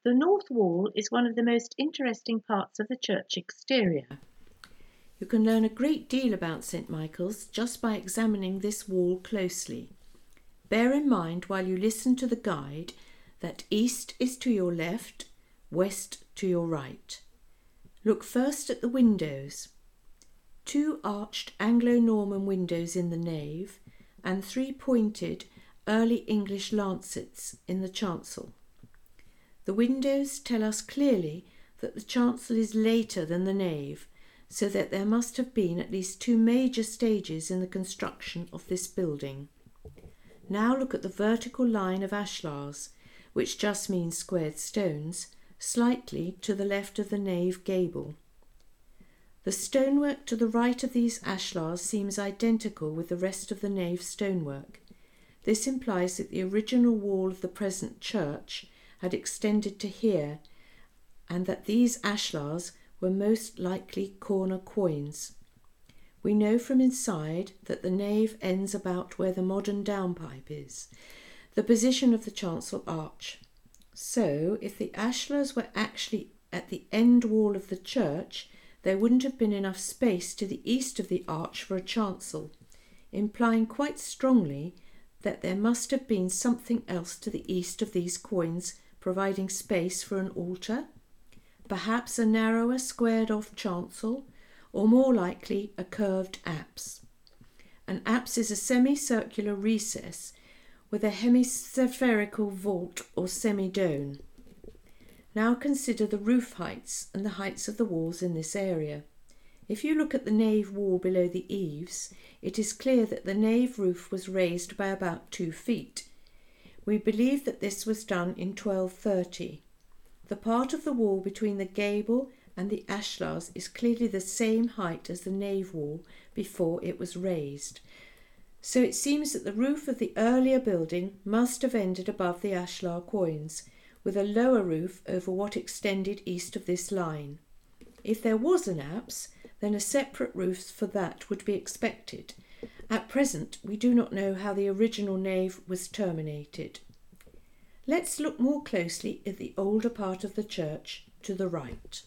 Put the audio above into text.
The north wall is one of the most interesting parts of the church exterior. You can learn a great deal about St Michael's just by examining this wall closely. Bear in mind while you listen to the guide that east is to your left, west to your right. Look first at the windows. 2 arched Anglo-Norman windows in the nave and 3 pointed early English lancets in the chancel. The windows tell us clearly that the chancel is later than the nave, so that there must have been at least 2 major stages in the construction of this building. Now look at the vertical line of ashlars, which just means squared stones, slightly to the left of the nave gable. The stonework to the right of these ashlars seems identical with the rest of the nave stonework. This implies that the original wall of the present church had extended to here, and that these ashlars were most likely corner quoins. We know from inside that the nave ends about where the modern downpipe is, the position of the chancel arch. So, if the ashlars were actually at the end wall of the church, there wouldn't have been enough space to the east of the arch for a chancel, implying quite strongly that there must have been something else to the east of these quoins providing space for an altar, perhaps a narrower squared-off chancel, or more likely a curved apse. An apse is a semicircular recess with a hemispherical vault or semi-dome. Now consider the roof heights and the heights of the walls in this area. If you look at the nave wall below the eaves, it is clear that the nave roof was raised by about 2 feet. We believe that this was done in 1230. The part of the wall between the gable and the ashlars is clearly the same height as the nave wall before it was raised. So it seems that the roof of the earlier building must have ended above the ashlar quoins, with a lower roof over what extended east of this line. If there was an apse, then a separate roof for that would be expected. At present, we do not know how the original nave was terminated. Let's look more closely at the older part of the church to the right.